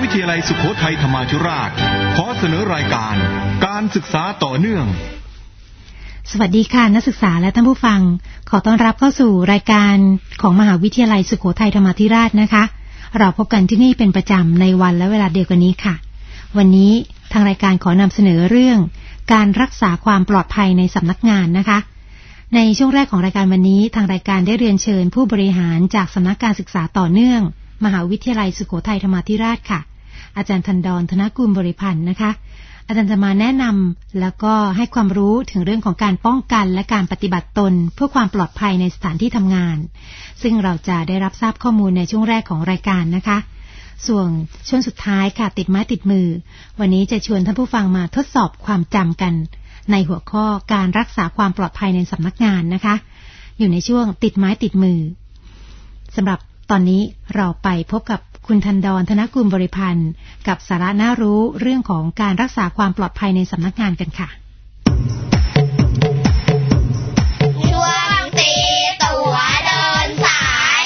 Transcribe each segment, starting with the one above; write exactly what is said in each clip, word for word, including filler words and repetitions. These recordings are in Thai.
วิทยาลัยสุโขทัยธรรมาธิราชขอเสนอรายการการศึกษาต่อเนื่องสวัสดีค่ะนักศึกษาและท่านผู้ฟังขอต้อนรับเข้าสู่รายการของมหาวิทยาลัยสุโขทัยธรรมาธิราชนะคะเราพบกันที่นี่เป็นประจำในวันและเวลาเดียวกันนี้ค่ะวันนี้ทางรายการขอนำเสนอเรื่องการรักษาความปลอดภัยในสำนักงานนะคะในช่วงแรกของรายการวันนี้ทางรายการได้เรียนเชิญผู้บริหารจากสำนักการศึกษาต่อเนื่องมหาวิทยาลัยสุโขทัยธรรมาธิราชค่ะอาจารย์ธันดร ธนกุลบริพันธ์นะคะอาจารย์จะมาแนะนำแล้วก็ให้ความรู้ถึงเรื่องของการป้องกันและการปฏิบัติตนเพื่อความปลอดภัยในสถานที่ทำงานซึ่งเราจะได้รับทราบข้อมูลในช่วงแรกของรายการนะคะส่วนช่วงสุดท้ายค่ะติดไม้ติดมือวันนี้จะชวนท่านผู้ฟังมาทดสอบความจำกันในหัวข้อการรักษาความปลอดภัยในสำนักงานนะคะอยู่ในช่วงติดไม้ติดมือสำหรับตอนนี้เราไปพบกับคุณธันดร ธนกุลบริพันธ์กับสาระน่ารู้เรื่องของการรักษาความปลอดภัยในสำนักงานกันค่ะช่วงตีตั๋วเดินสาย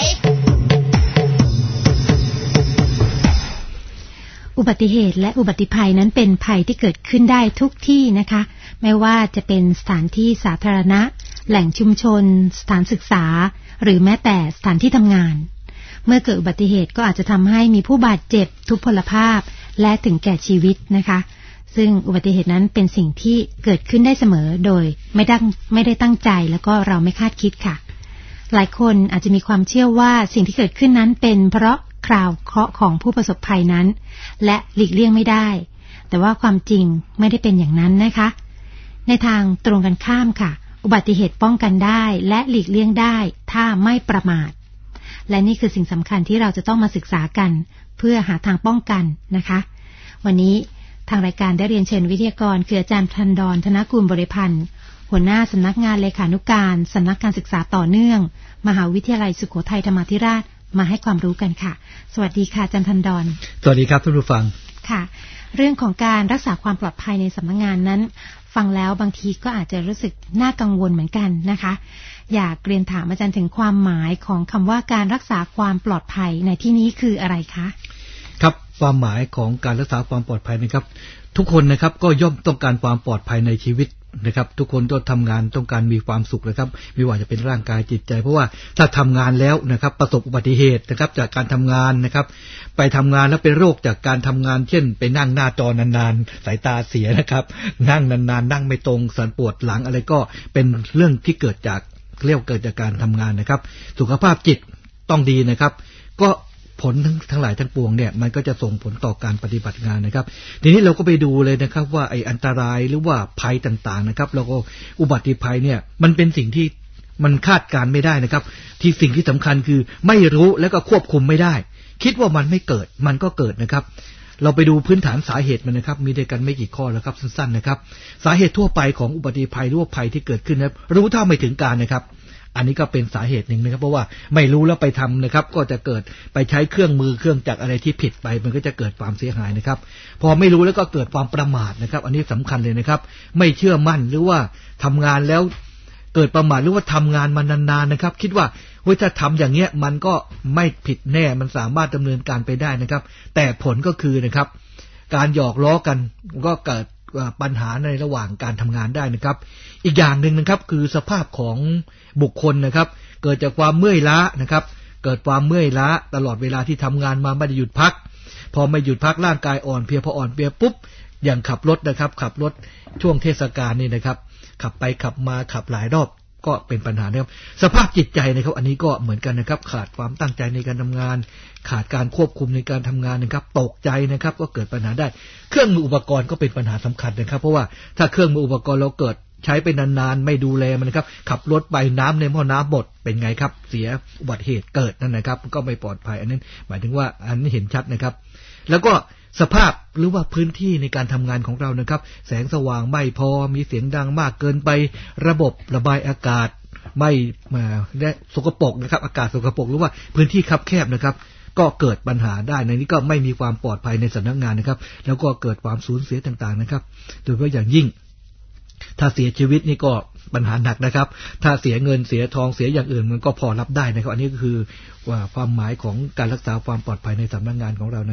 อุบัติเหตุและอุบัติภัยนั้นเป็นภัยที่เกิดขึ้นได้ทุกที่นะคะไม่ว่าจะเป็นสถานที่สาธารณะแหล่งชุมชนสถานศึกษาหรือแม้แต่สถานที่ทำงานเมื่อเกิดอุบัติเหตุก็อาจจะทำให้มีผู้บาดเจ็บทุพพลภาพและถึงแก่ชีวิตนะคะซึ่งอุบัติเหตุนั้นเป็นสิ่งที่เกิดขึ้นได้เสมอโดยไม่ได้ไม่ได้ตั้งใจแล้วก็เราไม่คาดคิดค่ะหลายคนอาจจะมีความเชื่อว่าสิ่งที่เกิดขึ้นนั้นเป็นเพราะคราวเคราะห์ของผู้ประสบภัยนั้นและหลีกเลี่ยงไม่ได้แต่ว่าความจริงไม่ได้เป็นอย่างนั้นนะคะในทางตรงกันข้ามค่ะอุบัติเหตุป้องกันได้และหลีกเลี่ยงได้ถ้าไม่ประมาทและนี่คือสิ่งสำคัญที่เราจะต้องมาศึกษากันเพื่อหาทางป้องกันนะคะวันนี้ทางรายการได้เรียนเชิญวิทยากรคืออาจารย์ธันดร ธนกุลบริพันธ์หัวหน้าสำนักงานเลขานุการสำนักการศึกษาต่อเนื่องมหาวิทยาลัยสุโขทัยธรรมาธิราชมาให้ความรู้กันค่ะสวัสดีค่ะอาจารย์ธันดรสวัสดีครับท่านผู้ฟังค่ะเรื่องของการรักษาความปลอดภัยในสำนักงานนั้นฟังแล้วบางทีก็อาจจะรู้สึกน่ากังวลเหมือนกันนะคะอยากเรียนถามอาจารย์ถึงความหมายของคำว่าการรักษาความปลอดภัยในที่นี้คืออะไรคะครับความหมายของการรักษาความปลอดภัยนะครับทุกคนนะครับก็ย่อมต้องการความปลอดภัยในชีวิตนะครับทุกคนต้องทำงานต้องการมีความสุขนะครับไม่ว่าจะเป็นร่างกายจิตใจเพราะว่าถ้าทำงานแล้วนะครับประสบอุบัติเหตุนะครับจากการทำงานนะครับไปทำงานแล้วเป็นโรคจากการทำงานเช่นไปนั่งหน้าจอนานๆสายตาเสียนะครับนั่งนานๆนั่งไม่ตรงสันปวดหลังอะไรก็เป็นเรื่องที่เกิดจากเรียกเกิดจากการทำงานนะครับสุขภาพจิตต้องดีนะครับก็ผลทั้งทั้งหลายทั้งปวงเนี่ยมันก็จะส่งผลต่อการปฏิบัติงานนะครับทีนี้เราก็ไปดูเลยนะครับว่าไอ้อันตรายหรือว่าภัยต่างๆนะครับแล้วก็อุบัติภัยเนี่ยมันเป็นสิ่งที่มันคาดการไม่ได้นะครับที่สิ่งที่สำคัญคือไม่รู้แล้วก็ควบคุมไม่ได้คิดว่ามันไม่เกิดมันก็เกิดนะครับเราไปดูพื้นฐานสาเหตุมันนะครับมีด้วยกันไม่กี่ข้อแล้วครับสั้นๆนะครับสาเหตุทั่วไปของอุบัติภัยหรือว่าภัยที่เกิดขึ้นนะรู้เท่าไม่ถึงการนะครับอันนี้ก็เป็นสาเหตุหนึ่งนะครับเพราะว่าไม่รู้แล้วไปทำนะครับก็จะเกิดไปใช้เครื่องมือเครื่องจักรอะไรที่ผิดไปมันก็จะเกิดความเสียหายนะครับพอไม่รู้แล้วก็เกิดความประมาทนะครับอันนี้สำคัญเลยนะครับไม่เชื่อมั่นหรือว่าทำงานแล้วเกิดประมาทหรือว่าทำงานมานานๆนะครับคิดว่าเฮ้ยถ้าทำอย่างเงี้ยมันก็ไม่ผิดแน่มันสามารถดำเนินการไปได้นะครับแต่ผลก็คือนะครับการหยอกล้อกันก็เกิดปัญหาในระหว่างการทำงานได้นะครับอีกอย่างหนึ่งนะครับคือสภาพของบุคคลนะครับเกิดจากความเมื่อยล้านะครับเกิดความเมื่อยล้าตลอดเวลาที่ทำงานมาไม่ได้หยุดพักพอไม่หยุดพักร่างกายอ่อนเพลียพออ่อนเพลียปุ๊บอย่างขับรถนะครับขับรถช่วงเทศกาลนี่นะครับขับไปขับมาขับหลายรอบก็เป็นปัญหานะครับสภาพจิตใจนะครับอันนี้ก็เหมือนกันนะครับขาดความตั้งใจในการทำงานขาดการควบคุมในการทำงานนะครับตกใจนะครับก็เกิดปัญหาได้เครื่องมืออุปกรณ์ก็เป็นปัญหาสำคัญนะครับเพราะว่าถ้าเครื่องมืออุปกรณ์เราเกิดใช้ไปนานๆไม่ดูแลมันนะครับขับรถไปน้ำในหม้อน้ำหมดเป็นไงครับเสียอุบัติเหตุเกิดนั่นนะครับก็ไม่ปลอดภัยอันนั้นหมายถึงว่าอันนี้เห็นชัดนะครับแล้วก็สภาพหรือว่าพื้นที่ในการทำงานของเรานะครับแสงสว่างไม่พอมีเสียงดังมากเกินไประบบระบายอากาศไม่มาและสกปรกนะครับอากาศสกปรกหรือว่าพื้นที่คับแคบนะครับก็เกิดปัญหาได้ในนี้ก็ไม่มีความปลอดภัยในสำนักงานนะครับแล้วก็เกิดความสูญเสียต่างๆนะครับโดยเฉพาะอย่างยิ่งถ้าเสียชีวิตนี่ก็ปัญหาหนักนะครับถ้าเสียเงินเสียทองเสียอย่างอื่นมันก็พอรับได้นะครับอันนี้ก็คือว่าความหมายของการรักษาความปลอดภัยในสำนักงานของเรานะครับ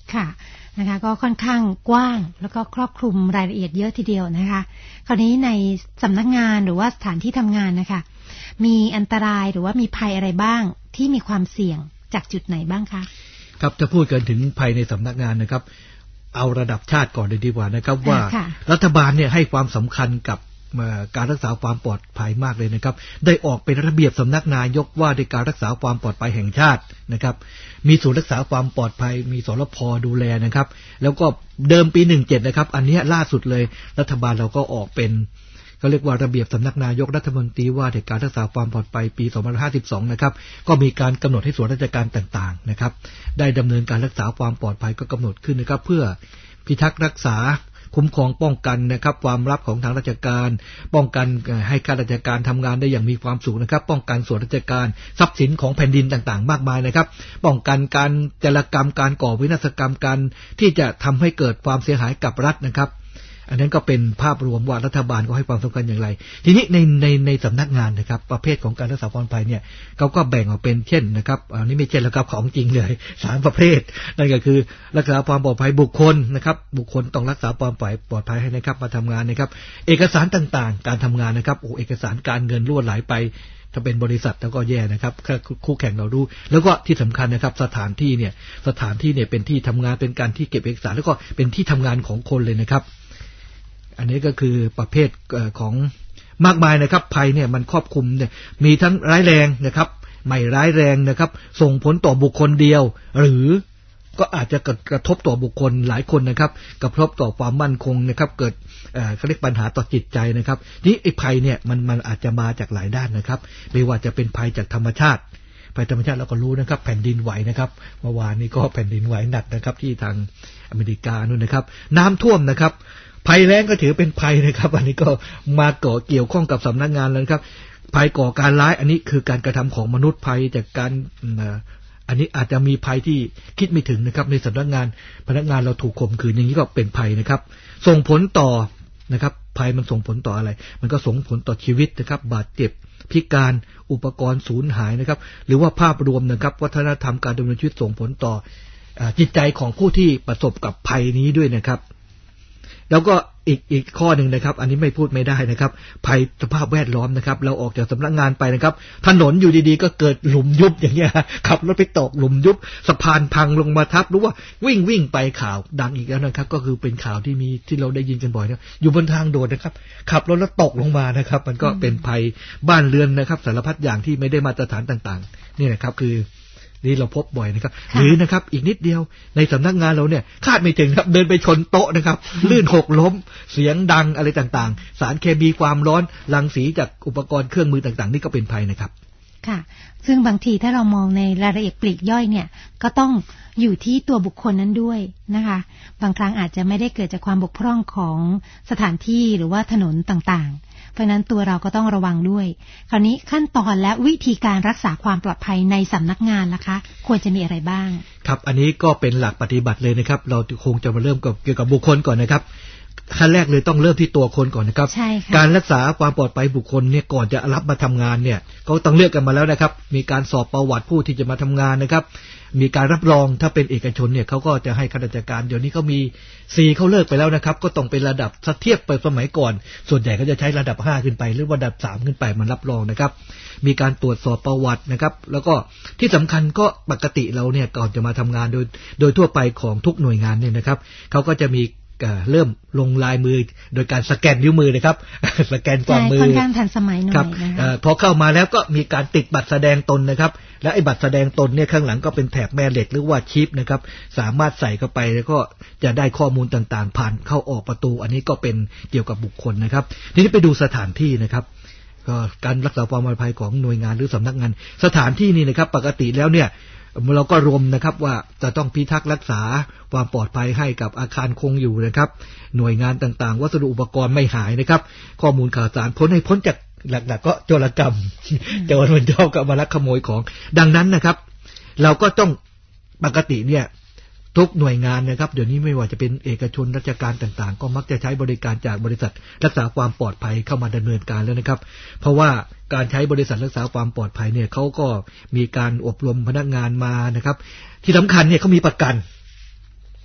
ค่ะนะคะก็ค่อนข้างกว้างแล้วก็ครอบคลุมรายละเอียดเยอะทีเดียวนะคะคราวนี้ในสำนักงานหรือว่าสถานที่ทำงานนะคะมีอันตรายหรือว่ามีภัยอะไรบ้างที่มีความเสี่ยงจากจุดไหนบ้างคะครับถ้าพูดกันถึงภัยในสำนักงานนะครับเอาระดับชาติก่อนเลยดีกว่านะครับว่ารัฐบาลเนี่ยให้ความสำคัญกับการรักษาความปลอดภัยมากเลยนะครับได้ออกเป็นระเบียบสำนักนายกว่าด้วยการรักษาความปลอดภัยแห่งชาตินะครับมีศูนย์รักษาความปลอดภัยมีสรพ.ดูแลนะครับแล้วก็เดิมปีสิบเจ็ดนะครับอันนี้ล่าสุดเลยรัฐบาลเราก็ออกเป็นก็เรียกว่าระเบียบสำนักนายกรัฐมนตรีว่าด้วยการรักษาความปลอดภัยปีสองพันห้าร้อยห้าสิบสองนะครับก็มีการกำหนดให้ส่วนราชการต่างๆนะครับได้ดำเนินการรักษาความปลอดภัยก็กำหนดขึ้นนะครับเพื่อพิทักษ์รักษาคุ้มครองป้องกันนะครับความลับของทางราชการป้องกันให้ข้าราชการทำงานได้อย่างมีความสุขนะครับป้องกันส่วนราชการทรัพย์สินของแผ่นดินต่างๆมากมายนะครับป้องกันการจารกรรมการก่อวินาศกรรมการที่จะทำให้เกิดความเสียหายกับรัฐนะครับอันนั้นก็เป็นภาพรวมว่ารัฐบาลก็ให้ความสำคัญอย่างไรทีนี้ในในในสำนักงานนะครับประเภทของการรักษาความปลอดภัยเนี่ยเขาก็แบ่งออกเป็นเช่นนะครับอันนี้ไม่เช่นแล้วครับของจริงเลยสามประเภทนั่นก็คือรักษาความปลอดภัยบุคคลนะครับบุคคลต้องรักษาความปลอดภัยให้นะครับมาทำงานนะครับเอกสารต่างๆการทำงานนะครับโอ้เอกสารการเงินรั่วไหลไปถ้าเป็นบริษัทแล้วก็แย่นะครับคู่แข่งเราดูแล้วก็ที่สำคัญนะครับสถานที่เนี่ยสถานที่เนี่ยเป็นที่ทำงานเป็นการที่เก็บเอกสารแล้วก็เป็นที่ทำงานของคนเลยนะครับอันนี้ก็คือประเภทของมากมายนะครับภัยเนี่ยมันครอบคลุมเนี่ยมีทั้งร้ายแรงนะครับไม่ร้ายแรงนะครับส่งผลต่อบุคคลเดียวหรือก็อาจจะกระทบต่อบุคคลหลายคนนะครับกระทบต่อความมั่นคงนะครับเกิดเขาเรียกปัญหาต่อจิตใจนะครับนี่ไอ้ภัยเนี่ยมันมันอาจจะมาจากหลายด้านนะครับไม่ว่าจะเป็นภัยจากธรรมชาติภัยธรรมชาติเราก็รู้นะครับแผ่นดินไหวนะครับเมื่อวานนี้ก็แผ่นดินไหวหนักนะครับที่ทางอเมริกานู่นนะครับน้ำท่วมนะครับภัยแล้งก็ถือเป็นภัยนะครับอันนี้ก็มาก่อเกี่ยวข้องกับสำนักงานแล้วครับภัยก่อการร้ายอันนี้คือการกระทำของมนุษย์ภัยจากการอันนี้อาจจะมีภัยที่คิดไม่ถึงนะครับในสำนักงานพนักงานเราถูกข่มขืนอย่างนี้ก็เป็นภัยนะครับส่งผลต่อนะครับภัยมันส่งผลต่ออะไรมันก็ส่งผลต่อชีวิตนะครับบาดเจ็บพิการอุปกรณ์สูญหายนะครับหรือว่าภาพรวมนะครับวัฒนธรรมการดำเนินชีวิตส่งผลต่อจิตใจของผู้ที่ประสบกับภัยนี้ด้วยนะครับแล้วก็อีกอีกข้อหนึ่งนะครับอันนี้ไม่พูดไม่ได้นะครับภัยสภาพแวดล้อมนะครับเราออกจากสำนักงานไปนะครับถนนอยู่ดีๆก็เกิดหลุมยุบอย่างเงี้ยขับรถไปตกหลุมยุบสะพานพังลงมาทับหรือว่าวิ่งวิ่งไปข่าวดังอีกแล้วนะครับก็คือเป็นข่าวที่มีที่เราได้ยินกันบ่อยนะอยู่บนทางโดดนะครับขับรถแล้วตกลงมานะครับมันก็เป็นภัยบ้านเรือนนะครับสารพัดอย่างที่ไม่ได้มาตรฐานต่างๆนี่นะครับคือนี่เราพบบ่อยนะครับหรือนะครับอีกนิดเดียวในสำนักงานเราเนี่ยคาดไม่ถึงครับเดินไปชนโต๊ะนะครับลื่นหกล้มเสียงดังอะไรต่างๆสารเคมีความร้อนรังสีจากอุปกรณ์เครื่องมือต่างๆนี่ก็เป็นภัยนะครับค่ะซึ่งบางทีถ้าเรามองในรายละเอียดปลีกย่อยเนี่ยก็ต้องอยู่ที่ตัวบุคคลนั้นด้วยนะคะบางครั้งอาจจะไม่ได้เกิดจากความบกพร่องของสถานที่หรือว่าถนนต่างๆเพราะนั้นตัวเราก็ต้องระวังด้วยคราวนี้ขั้นตอนและวิธีการรักษาความปลอดภัยในสำนักงานล่ะคะควรจะมีอะไรบ้างครับอันนี้ก็เป็นหลักปฏิบัติเลยนะครับเราคงจะมาเริ่มกับเกี่ยวกับบุคคลก่อนนะครับขั้นแรกเลยต้องเริ่มที่ตัวคนก่อนนะครับการรักษาความปลอดภัยบุคคลเนี่ยก่อนจะรับมาทำงานเนี่ยก็ต้องเลือกกันมาแล้วนะครับมีการสอบประวัติผู้ที่จะมาทำงานนะครับมีการรับรองถ้าเป็นเอกชนเนี่ยเขาก็จะให้ข้าราชการเดี๋ยวนี้เขามีสี่เขาเลิกไปแล้วนะครับก็ต้องเป็นระดับเทียบไปสมัยก่อนส่วนใหญ่เขาจะใช้ระดับห้าขึ้นไปหรือระดับสามขึ้นไปมันรับรองนะครับมีการตรวจสอบประวัตินะครับแล้วก็ที่สำคัญก็ปกติเราเนี่ยก่อนจะมาทำงานโดยโดยทั่วไปของทุกหน่วยงานเนี่ยนะครับเขาก็จะมีเริ่มลงลายมือโดยการสแกนนิ้วมือนะครับสแกนฝ่ามือค่อนข้างทันสมัยหน่อยนะคะพอเข้ามาแล้วก็มีการติดบัตรแสดงตนนะครับและไอ้บัตรแสดงตนเนี่ยข้างหลังก็เป็นแถบแม่เหล็กหรือว่าชิปนะครับสามารถใส่เข้าไปแล้วก็จะได้ข้อมูลต่างๆผ่านเข้าออกประตูอันนี้ก็เป็นเกี่ยวกับบุคคลนะครับทีนี้ไปดูสถานที่นะครับก็การรักษาความปลอดภัยของหน่วยงานหรือสำนักงานสถานที่นี่นะครับปกติแล้วเนี่ยเราก็รวมนะครับว่าจะต้องพิทักษ์รักษาความปลอดภัยให้กับอาคารคงอยู่นะครับหน่วยงานต่างๆวัสดุอุปกรณ์ไม่หายนะครับข้อมูลข่าวสารพ้นให้พ้นจากหลักๆก็โจรกรรมโจรมันชอบกับมาลักขโมยของดังนั้นนะครับเราก็ต้องปกติเนี่ยทุกหน่วยงานนะครับเดี๋ยวนี้ไม่ว่าจะเป็นเอกชนราชการต่างๆก็มักจะใช้บริการจากบริษัทรักษาความปลอดภัยเข้ามาดำเนินการแล้วนะครับเพราะว่าการใช้บริษัทรักษาความปลอดภัยเนี่ยเขาก็มีการอบรมพนักงานมานะครับที่สำคัญเนี่ยเขามีประกัน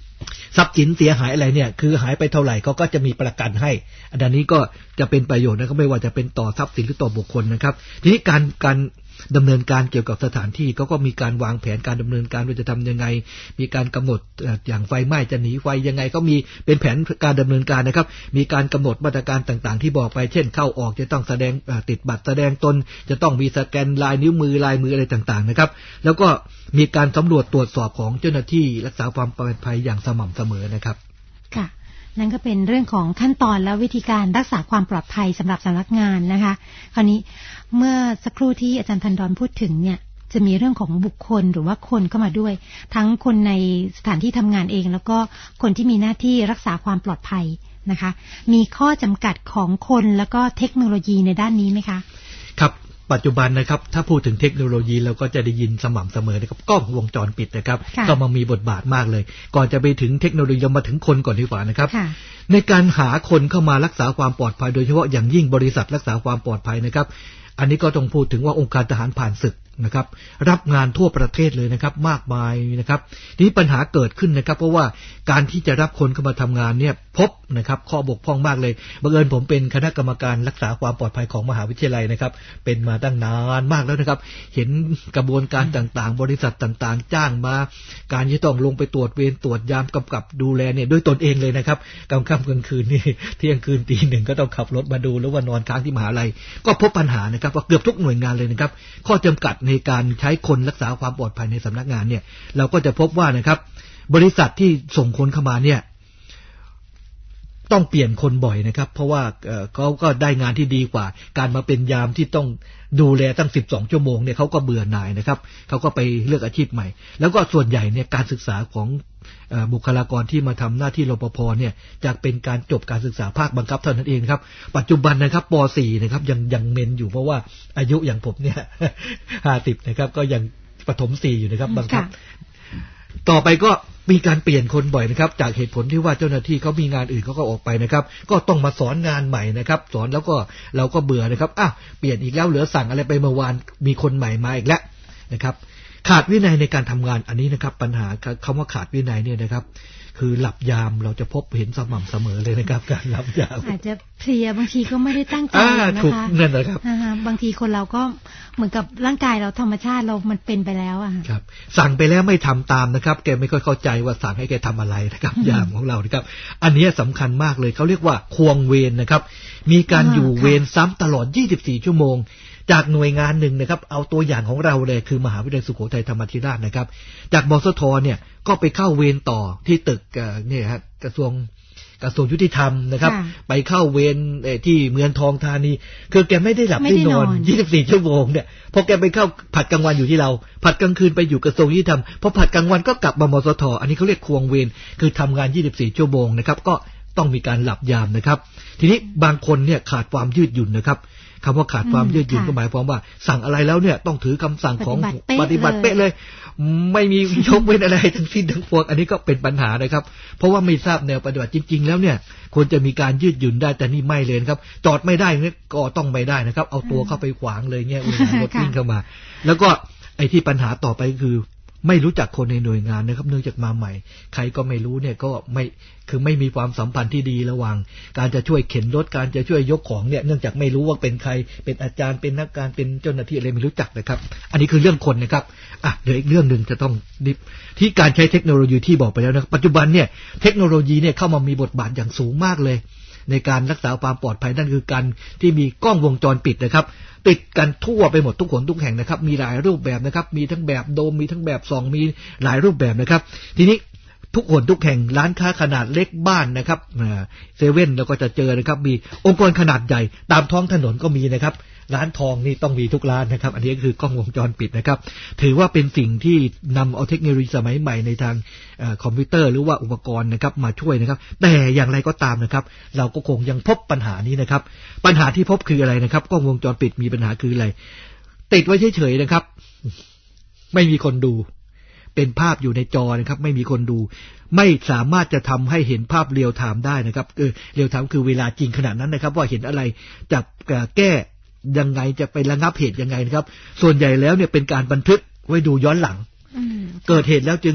ทรัพย์สินเสียหายอะไรเนี่ยคือหายไปเท่าไหร่เขาก็จะมีประกันให้อันนี้ก็จะเป็นประโยชน์นะก็ไม่ว่าจะเป็นต่อทรัพย์สินหรือต่อบุคคลนะครับทีนี้การการดำเนินการเกี่ยวกับสถานที่เขาก็มีการวางแผนการดำเนินการว่าจะทำยังไงมีการกำหนดอย่างไฟไหม้จะหนีไฟยังไงก็มีเป็นแผนการดำเนินการนะครับมีการกำหนดมาตรการต่างๆที่บอกไปเช่นเข้าออกจะต้องแสดงติดบัตรแสดงตนจะต้องมีสแกนลายนิ้วมือลายมืออะไรต่างๆนะครับแล้วก็มีการสำรวจตรวจสอบของเจ้าหน้าที่รักษาความปลอดภัยอย่างสม่ำเสมอนะครับค่ะนั่นก็เป็นเรื่องของขั้นตอนและวิธีการรักษาความปลอดภัยสำหรับสำนักงานนะคะคราวนี้เมื่อสักครู่ที่อาจารย์ธันดรพูดถึงเนี่ยจะมีเรื่องของบุคคลหรือว่าคนเข้ามาด้วยทั้งคนในสถานที่ทำงานเองแล้วก็คนที่มีหน้าที่รักษาความปลอดภัยนะคะมีข้อจำกัดของคนแล้วก็เทคโนโลยีในด้านนี้ไหมคะครับปัจจุบันนะครับถ้าพูดถึงเทคโนโลยีเราก็จะได้ยินสม่ำเสมอนะครับกล้องวงจรปิดนะครับก็มามีบทบาทมากเลยก่อนจะไปถึงเทคโนโลยีเรามาถึงคนก่อนดีกว่านะครับในการหาคนเข้ามารักษาความปลอดภัยโดยเฉพาะอย่างยิ่งบริษัทรักษาความปลอดภัยนะครับอันนี้ก็ต้องพูดถึงว่าองค์การทหารผ่านศึกนะครับรับงานทั่วประเทศเลยนะครับมากมายนะครับทีนี้ปัญหาเกิดขึ้นนะครับเพราะว่าการที่จะรับคนเข้ามาทำงานเนี่ยพบนะครับข้อบกพร่องมากเลยบังเอิญผมเป็นคณะกรรมการรักษาความปลอดภัยของมหาวิทยาลัยนะครับเป็นมาตั้งนานมากแล้วนะครับเห็นกระบวนการต่างๆบริษัทต่างๆจ้างมาการที่ต้องลงไปตรวจเวรตรวจยามกำกับดูแลเนี่ยด้วยตนเองเลยนะครับกลางค่ำกลางคืนนี่เที่ยงคืนตีหนึ่งก็ต้องขับรถมาดูหรือว่านอนค้างที่มหาลัยก็พบปัญหานะครับว่าเกือบทุกหน่วยงานเลยนะครับข้อจำกัดในการใช้คนรักษาความปลอดภัยในสำนักงานเนี่ยเราก็จะพบว่านะครับบริษัทที่ส่งคนเข้ามาเนี่ยต้องเปลี่ยนคนบ่อยนะครับเพราะว่าเอ่อเขาก็ได้งานที่ดีกว่าการมาเป็นยามที่ต้องดูแลตั้งสิบสองชั่วโมงเนี่ยเขาก็เบื่อหน่ายนะครับเขาก็ไปเลือกอาชีพใหม่แล้วก็ส่วนใหญ่เนี่ยการศึกษาของบุคลากรที่มาทำหน้าที่รปภเนี่ยจะเป็นการจบการศึกษาภาคบังคับเท่านั้นเองครับปัจจุบันนะครับป .สี่ นะครับยังยังเมนอยู่เพราะว่าอายุอย่างผมเนี่ยห้าสิบนะครับก็ยังประถมสี่อยู่นะครับบังคับต่อไปก็มีการเปลี่ยนคนบ่อยนะครับจากเหตุผลที่ว่าเจ้าหน้าที่เขามีงานอื่นเขาก็ออกไปนะครับก็ต้องมาสอนงานใหม่นะครับสอนแล้วก็เราก็เบื่อนะครับอ้าวเปลี่ยนอีกแล้วเหลือสั่งอะไรไปเมื่อวานมีคนใหม่มาอีกแล้วนะครับขาดวินัยในการทำงานอันนี้นะครับปัญหาคำว่าขาดวินัยเนี่ยนะครับคือหลับยามเราจะพบเห็นสม่ำเสมอเลยนะครับการหลับยามอาจจะเพลียบางทีก็ไม่ได้ตั้งใจนะคะนั่นแหละครับบางทีคนเราก็เหมือนกับร่างกายเราธรรมชาติเรามันเป็นไปแล้วอ่ะครับสั่งไปแล้วไม่ทำตามนะครับแกไม่ค่อยเข้าใจว่าสั่งให้แกทำอะไรนะครับยามของเรานะครับอันนี้สำคัญมากเลยเขาเรียกว่าควงเวรนะครับมีการอยู่เวรซ้ำตลอดยี่สิบสี่ชั่วโมงจากหน่วยงานหนึ่งนะครับเอาตัวอย่างของเราเลยคือมหาวิทยาลัยสุโขทัยธรรมาธิราชนะครับจากบสทเนี่ยก็ไปเข้าเวรต่อที่ตึกเนี่ยฮะกระทรวงกระทรวงยุติธรรมนะครับไปเข้าเวรที่เมืองทองธานีคือแกไม่ได้หลับได้นอนยี่สิบสี่ชั่วโมงเนี่ยพอแกไปเข้าผัดกลางวันอยู่ที่เราผัดกลางคืนไปอยู่กระทรวงยุติธรรมพอผัดกลางวันก็กลับมามสทอันนี้เขาเรียกควงเวรคือทำงานยี่สิบสี่ชั่วโมงนะครับก็ต้องมีการหลับยามนะครับทีนี้บางคนเนี่ยขาดความยืดหยุ่นนะครับคำว่าขาดความยืดหยุ่นก็หมายความว่าสั่งอะไรแล้วเนี่ยต้องถือคำสั่งของปฏิบัติเป๊ะเลยไม่มียกเว้นอะไรทั้งสิ้นทั้งปวงอันนี้ก็เป็นปัญหานะครับเพราะว่าไม่ทราบแนวปฏิบัติจริงๆแล้วเนี่ยควรจะมีการยืดหยุ่นได้แต่นี่ไม่เลยครับจอดไม่ได้เนี่ยก็ต้องไม่ได้นะครับเอาตัวเข้าไปขวางเลยเนี่ยเวลารถวิ่งเข้ามาแล้วก็ไอ้ที่ปัญหาต่อไปคือไม่รู้จักคนในหน่วยงานนะครับเนื่องจากมาใหม่ใครก็ไม่รู้เนี่ยก็ไม่คือไม่มีความสัมพันธ์ที่ดีระหว่างการจะช่วยเข็นรถการจะช่วยยกของเนี่ยเนื่องจากไม่รู้ว่าเป็นใครเป็นอาจารย์เป็นนักการเป็นเจ้าหน้าที่อะไรไม่รู้จักนะครับอันนี้คือเรื่องคนนะครับอ่ะเดี๋ยวอีกเรื่องนึงจะต้องที่การใช้เทคโนโลยีที่บอกไปแล้วนะปัจจุบันเนี่ยเทคโนโลยีเนี่ยเข้ามามีบทบาทอย่างสูงมากเลยในการรักษาความปลอดภัยนั่นคือการที่มีกล้องวงจรปิดนะครับติดกันทั่วไปหมดทุกคนทุกแห่งนะครับมีหลายรูปแบบนะครับมีทั้งแบบโดมมีทั้งแบบส่องมีหลายรูปแบบนะครับทีนี้ทุกคนทุกแห่งร้านค้าขนาดเล็กบ้านนะครับเซเว่นเราก็จะเจอนะครับมีองค์กรขนาดใหญ่ตามท้องถนนก็มีนะครับร้านทองนี่ต้องมีทุกร้านนะครับอันนี้ก็คือกล้องวงจรปิดนะครับถือว่าเป็นสิ่งที่นำเอาเทคโนโลยีสมัยใหม่ในทางคอมพิวเตอร์หรือว่าอุปกรณ์นะครับมาช่วยนะครับแต่อย่างไรก็ตามนะครับเราก็คงยังพบปัญหานี้นะครับปัญหาที่พบคืออะไรนะครับกล้องวงจรปิดมีปัญหาคืออะไรติดไว้เฉยๆนะครับไม่มีคนดูเป็นภาพอยู่ในจอนะครับไม่มีคนดูไม่สามารถจะทำให้เห็นภาพเรียลไทม์ได้นะครับเออเรียลไทม์คือเวลาจริงขนาดนั้นนะครับว่าเห็นอะไรจะแก้ยังไงจะไประงับเหตุยังไงนะครับส่วนใหญ่แล้วเนี่ยเป็นการบันทึกไว้ดูย้อนหลังเกิดเหตุแล้วจึง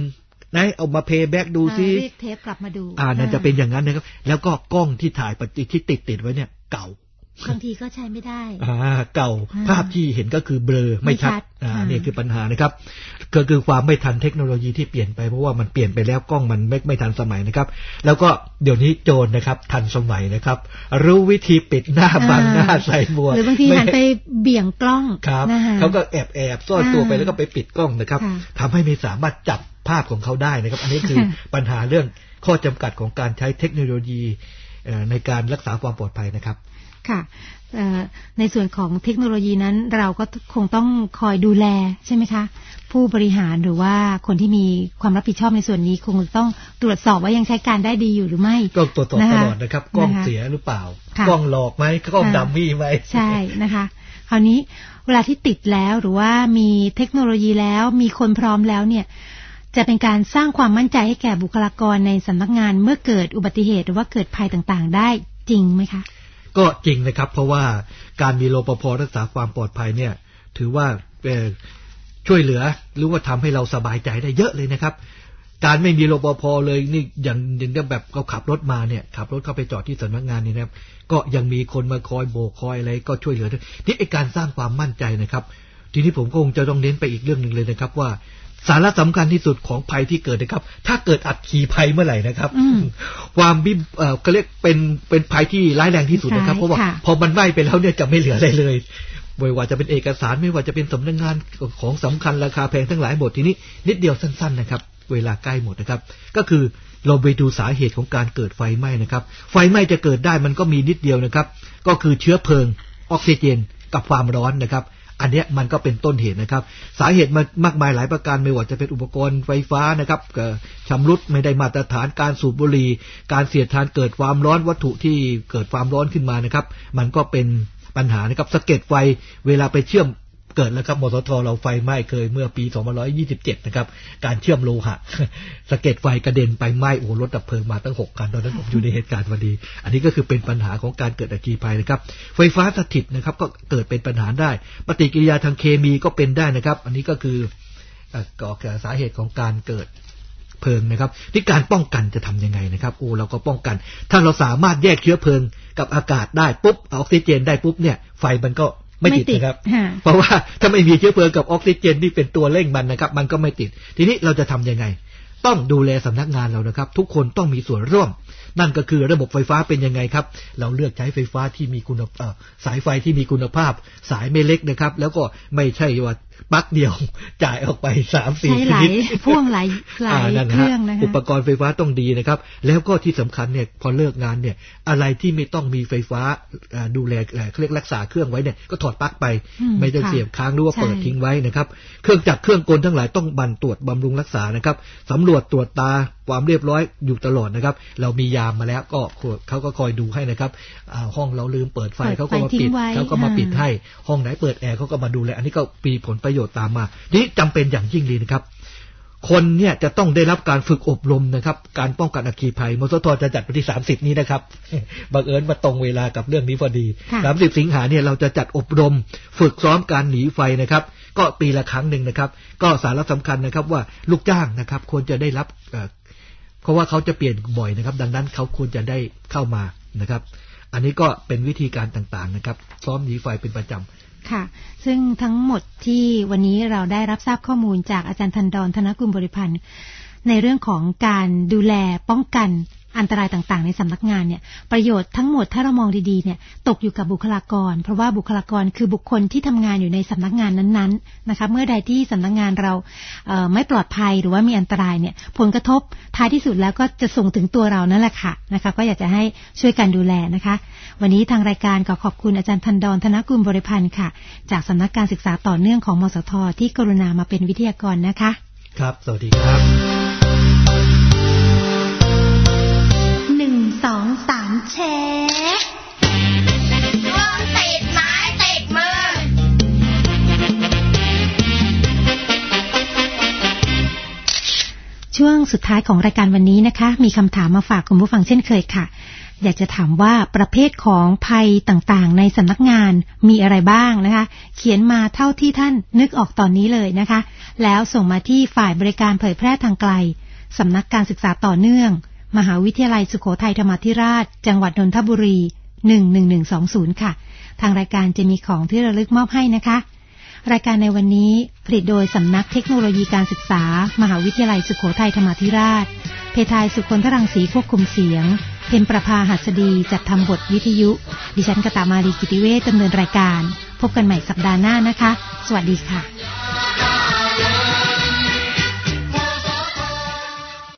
ไหนเอามาเพย์แบ็กดูซิเรียกเทปกลับมาดูอ่านั่นจะเป็นอย่างนั้นนะครับแล้วก็กล้องที่ถ่ายปฏิที่ติดติดไว้เนี่ยเก่าบางทีก็ใช้ไม่ได้อ่าเก่าภาพที่เห็นก็คือเบลอไม่ชัดอ่านี่คือปัญหานะครับก็คือความไม่ทันเทคโนโลยีที่เปลี่ยนไปเพราะว่ามันเปลี่ยนไปแล้วกล้องมันไม่ไม่ทันสมัยนะครับแล้วก็เดี๋ยวนี้โจรนะครับทันสมัยนะครับรู้วิธีปิดหน้าบังหน้าใส่หมวกหรือบางทีหันไปเบี่ยงกล้องนะคะเขาก็แอบแอบซ่อนตัวไปแล้วก็ไปปิดกล้องนะครับทำให้ไม่สามารถจับภาพของเขาได้นะครับอันนี้คือปัญหาเรื่องข้อจำกัดของการใช้เทคโนโลยีในการรักษาความปลอดภัยนะครับค่ะในส่วนของเทคโนโลยีนั้นเราก็คงต้องคอยดูแลใช่ไหมคะผู้บริหารหรือว่าคนที่มีความรับผิดชอบในส่วนนี้คงต้องตรวจสอบว่ายังใช้การได้ดีอยู่หรือไม่ก็ตรวจสอบตลอดนะครับกล้องเสียหรือเปล่ากล้องหลอกไหมกล้องดัมมี่ไหมใช่นะคะคราวนี้เวลาที่ติดแล้วหรือว่ามีเทคโนโลยีแล้วมีคนพร้อมแล้วเนี่ยจะเป็นการสร้างความมั่นใจให้แก่บุคลากรในสำนักงานเมื่อเกิดอุบัติเหตุหรือว่าเกิดภัยต่างๆได้จริงไหมคะก็จริงนะครับเพราะว่าการมีรปภ.รักษาความปลอดภัยเนี่ยถือว่าช่วยเหลือหรือว่าทำให้เราสบายใจได้เยอะเลยนะครับการไม่มีรปภ.เลยนี่อย่างอย่างแบบเขาขับรถมาเนี่ยขับรถเข้าไปจอดที่สำนักงานนี่นะครับก็ยังมีคนมาคอยโบกคอยอะไรก็ช่วยเหลือนี่ไอ้การสร้างความมั่นใจนะครับทีนี้ผมก็คงจะต้องเน้นไปอีกเรื่องนึงเลยนะครับว่าสาระสำคัญที่สุดของภัยที่เกิดนะครับถ้าเกิดอัคคีภัยเมื่อไหร่นะครับความบิเอ่อเขาเรียกเป็นเป็นภัยที่ร้ายแรงที่สุดนะครับเพราะว่าพอมันไหม้ไปแล้วเนี่ยจะไม่เหลืออะไรเลยไม่ว่าจะเป็นเอกสารไม่ว่าจะเป็นสำนักงานของสำคัญราคาแพงทั้งหลายหมดทีนี้นิดเดียวสั้นๆนะครับเวลาใกล้หมดนะครับก็คือเราไปดูสาเหตุของการเกิดไฟไหม้นะครับไฟไหม้จะเกิดได้มันก็มีนิดเดียวนะครับก็คือเชื้อเพลิงออกซิเจนกับความร้อนนะครับอันนี้มันก็เป็นต้นเหตุนะครับสาเหตุมันมากมายหลายประการไม่ว่าจะเป็นอุปกรณ์ไฟฟ้านะครับชำรุดไม่ได้มาตรฐานการสูบบุหรี่การเสียดทานเกิดความร้อนวัตถุที่เกิดความร้อนขึ้นมานะครับมันก็เป็นปัญหานะครับสะเก็ดไฟเวลาไปเชื่อมเกิดแล้วครับมสทเราไฟไหม้เคยเมื่อปีสองพันห้าร้อยยี่สิบเจ็ดนะครับการเชื่อมโลหะสะเก็ดไฟกระเด็นไปไหม้โอ้รถดับเพลิงมาตั้งหกคันตอนนั้นผมอยู่ในเหตุการณ์พอดีอันนี้ก็คือเป็นปัญหาของการเกิดอัคคีภัยนะครับไฟฟ้าสถิตนะครับก็เกิดเป็นปัญหาได้ปฏิกิริยาทางเคมีก็เป็นได้นะครับอันนี้ก็คือก่อสาเหตุของการเกิดเพลิงนะครับที่การป้องกันจะทำยังไงนะครับโอ้เราก็ป้องกันถ้าเราสามารถแยกเชื้อเพลิงกับอากาศได้ปุ๊บออกซิเจนได้ปุ๊บเนี่ยไฟมันก็ไม่ติดนะครับเพราะว่าถ้าไม่มีเชื้อเพลิงกับออกซิเจนที่เป็นตัวเร่งมันนะครับมันก็ไม่ติดทีนี้เราจะทำยังไงต้องดูแลสำนักงานเรานะครับทุกคนต้องมีส่วนร่วมนั่นก็คือระบบไฟฟ้าเป็นยังไงครับเราเลือกใช้ไฟฟ้าที่มีคุณภาพสายไฟที่มีคุณภาพสายไม่เล็กนะครับแล้วก็ไม่ใช่ว่าปลั๊กเดียวจ่ายออกไป สามสี่ ชนิดพ่วงหลายหลายเครื่องนะคะอุปกรณ์ไฟฟ้าต้องดีนะครับแล้วก็ที่สำคัญเนี่ยพอเลิกงานเนี่ยอะไรที่ไม่ต้องมีไฟฟ้าดูแลเขาเรียกรักษาเครื่องไว้เนี่ยก็ถอดปลั๊กไปไม่ต้องเสียบค้างหรือว่าเปิดทิ้งไว้นะครับเครื่องจักรเครื่องกลทั้งหลายต้องบั่นตรวจบำรุงรักษานะครับสำรวจตรวจตาความเรียบร้อยอยู่ตลอดนะครับเรามียามมาแล้วก็เขาก็คอยดูให้นะครับห้องเราลืมเปิดไฟเขาก็มาปิดเขาก็มาปิดให้ห้องไหนเปิดแอร์เขาก็มาดูแลอันนี้ก็มีผลประโยชน์ตามมานี่จำเป็นอย่างยิ่งเลยนะครับคนเนี่ยจะต้องได้รับการฝึกอบรมนะครับการป้องกันอัคคีภัยมสท.จะจัดวันที่สามสิบนี้นะครับบังเอิญมาตรงเวลากับเรื่องนี้พอดีสามสิบสิงหาเนี่ยเราจะจัดอบรมฝึกซ้อมการหนีไฟนะครับก็ปีละครั้งหนึ่งนะครับก็สาระสำคัญนะครับว่าลูกจ้างนะครับควรจะได้รับเพราะว่าเขาจะเปลี่ยนบ่อยนะครับดังนั้นเขาควรจะได้เข้ามานะครับอันนี้ก็เป็นวิธีการต่างๆนะครับซ้อมหนีไฟเป็นประจำค่ะซึ่งทั้งหมดที่วันนี้เราได้รับทราบข้อมูลจากอาจารย์ธันดร ธนกุลบริพันธ์ในเรื่องของการดูแลป้องกันอันตรายต่างๆในสำนักงานเนี่ยประโยชน์ทั้งหมดถ้าเรามองดีๆเนี่ยตกอยู่กับบุคลากรเพราะว่าบุคลากรคือบุคคลที่ทำงานอยู่ในสำนักงานนั้นๆนะคะเมื่อใดที่สำนักงานเราเอ่อไม่ปลอดภัยหรือว่ามีอันตรายเนี่ยผลกระทบท้ายที่สุดแล้วก็จะส่งถึงตัวเรานั่นแหละค่ะนะคะก็อยากจะให้ช่วยกันดูแลนะคะวันนี้ทางรายการขอขอบคุณอาจารย์ธันดร ธนกุลบริพันธ์ค่ะจากสำนักการศึกษาต่อเนื่องของมสท.ที่กรุณามาเป็นวิทยากรนะคะครับสวัสดีครับสองสามแชร์ช่วงติดไม้ติดมือช่วงสุดท้ายของรายการวันนี้นะคะมีคำถามมาฝากคุณผู้ฟังเช่นเคยค่ะอยากจะถามว่าประเภทของภัยต่างๆในสำนักงานมีอะไรบ้างนะคะเขียนมาเท่าที่ท่านนึกออกตอนนี้เลยนะคะแล้วส่งมาที่ฝ่ายบริการเผยแพร่ทางไกลสำนักการศึกษาต่อเนื่องมหาวิทยาลัยสุโขทัยธรรมาธิราชจังหวัดนนทบุรีหนึ่งหนึ่งหนึ่งสองศูนย์ค่ะทางรายการจะมีของที่ระลึกมอบให้นะคะรายการในวันนี้ผลิตโดยสำนักเทคโนโลยีการศึกษามหาวิทยาลัยสุโขทัยธรรมาธิราชเพทายสุคนทรังสีควบคุมเสียงเพ็ญประภาหัสดีจัดทำบทวิทยุดิฉันกตามาลีกิติเวชดำเนินรายการพบกันใหม่สัปดาห์หน้านะคะสวัสดีค่ะ